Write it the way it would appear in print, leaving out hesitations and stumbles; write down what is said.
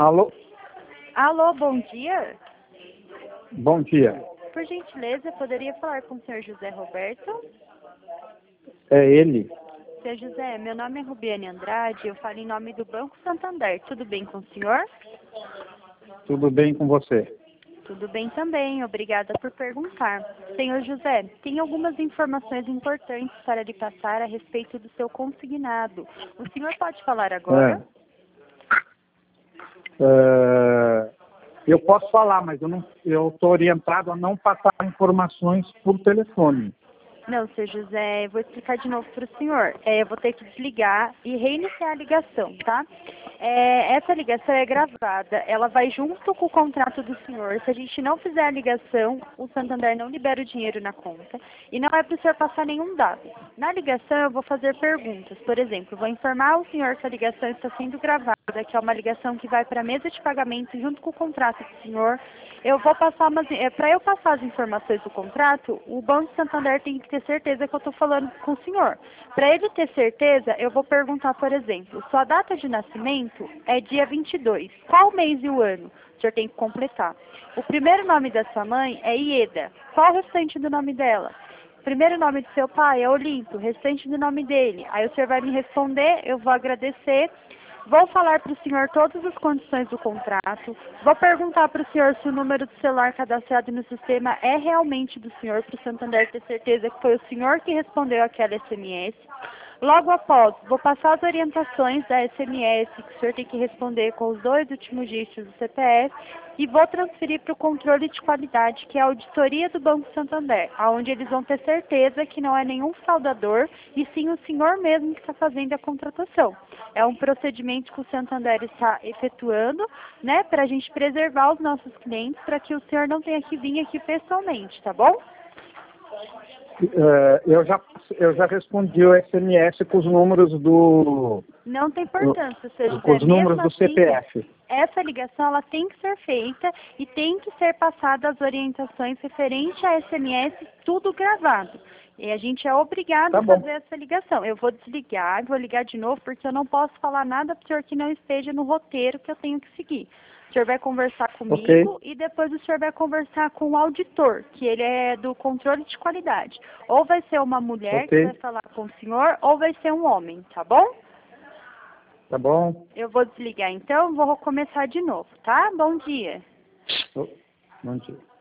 Alô? Alô, bom dia. Bom dia. Por gentileza, eu poderia falar com o senhor José Roberto? É ele? Senhor José, meu nome é Rubiane Andrade, eu falo em nome do Banco Santander. Tudo bem com o senhor? Tudo bem com você? Tudo bem também, obrigada por perguntar. Senhor José, tem algumas informações importantes para lhe passar a respeito do seu consignado. O senhor pode falar agora? Eu posso falar, mas eu estou orientado a não passar informações por telefone. Não, senhor José, eu vou explicar de novo para o senhor. Eu vou ter que desligar e reiniciar a ligação, tá? Essa ligação é gravada, ela vai junto com o contrato do senhor. Se a gente não fizer a ligação, o Santander não libera o dinheiro na conta e não é para o senhor passar nenhum dado. Na ligação eu vou fazer perguntas, por exemplo, vou informar o senhor que a ligação está sendo gravada, que é uma ligação que vai para a mesa de pagamento junto com o contrato do senhor. Eu vou passar para eu passar as informações do contrato, o Banco Santander tem que ter certeza que eu estou falando com o senhor. Para ele ter certeza, eu vou perguntar, por exemplo, sua data de nascimento é dia 22. Qual mês e o ano? O senhor tem que completar. O primeiro nome da sua mãe é Ieda. Qual o restante do nome dela? O primeiro nome do seu pai é Olimpo, o restante do nome dele. Aí o senhor vai me responder, eu vou agradecer. Vou falar para o senhor todas as condições do contrato. Vou perguntar para o senhor se o número do celular cadastrado no sistema é realmente do senhor, para o Santander ter certeza que foi o senhor que respondeu aquela SMS. Logo após, vou passar as orientações da SMS, que o senhor tem que responder com os 2 últimos dígitos do CPF, e vou transferir para o controle de qualidade, que é a auditoria do Banco Santander, onde eles vão ter certeza que não é nenhum fraudador, e sim o senhor mesmo que está fazendo a contratação. É um procedimento que o Santander está efetuando, né, para a gente preservar os nossos clientes, para que o senhor não tenha que vir aqui pessoalmente, tá bom? Eu já respondi o SMS com os números do... Não tem importância, seja com os números do CPF. Essa ligação ela tem que ser feita e tem que ser passada as orientações referentes a SMS, tudo gravado. E a gente é obrigado a fazer essa ligação. Eu vou desligar, vou ligar de novo, porque eu não posso falar nada para o senhor que não esteja no roteiro que eu tenho que seguir. O senhor vai conversar comigo e depois o senhor vai conversar com o auditor, que ele é do controle de qualidade. Ou vai ser uma mulher que vai falar com o senhor, ou vai ser um homem, tá bom? Tá bom. Eu vou desligar então, vou começar de novo, tá? Bom dia. Bom dia.